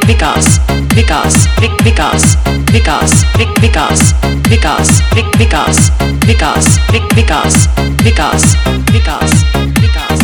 विकास विकास विकास विकास विकास विकास विकास विकास विकास विकास विकास विकास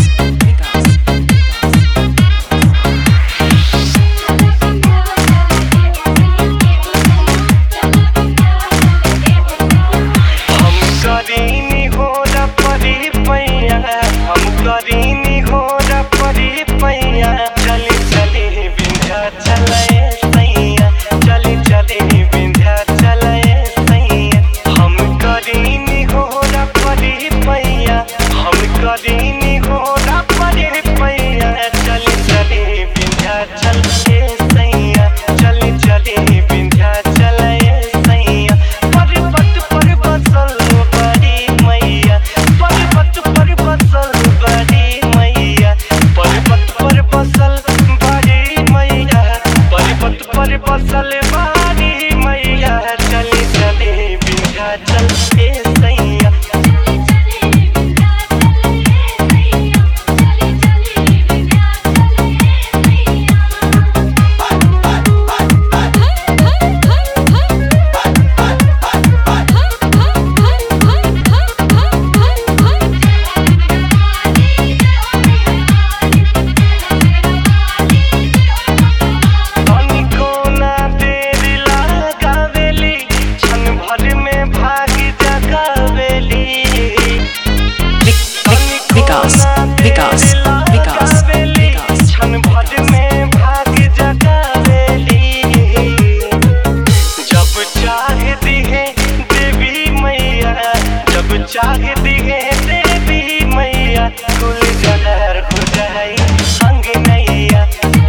चाहती है देवी मैया कुल जहर हो जाए संग नैया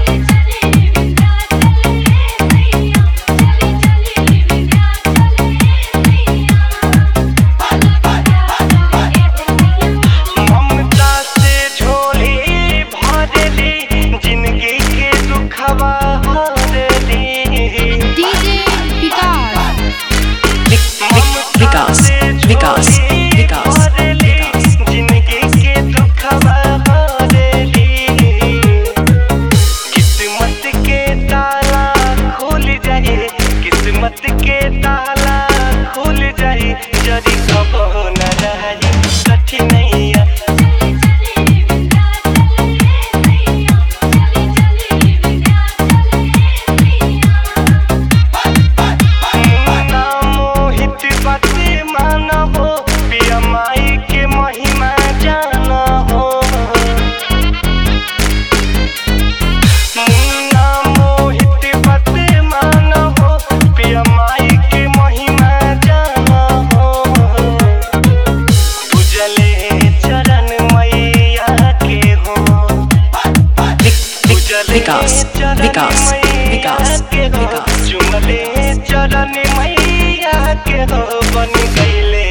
ममता से झोली भरली जिंदगी के दुखवा हरली डीजे विकास विकास विकास जिंदगी के दुखवा हरली किस्मत के ताला खुल जाए किस्मत के ताला खुल जाए जरी कबो न रही कठिनैया विकास विकास विकास चुमले चरण मैया के हो बन गईले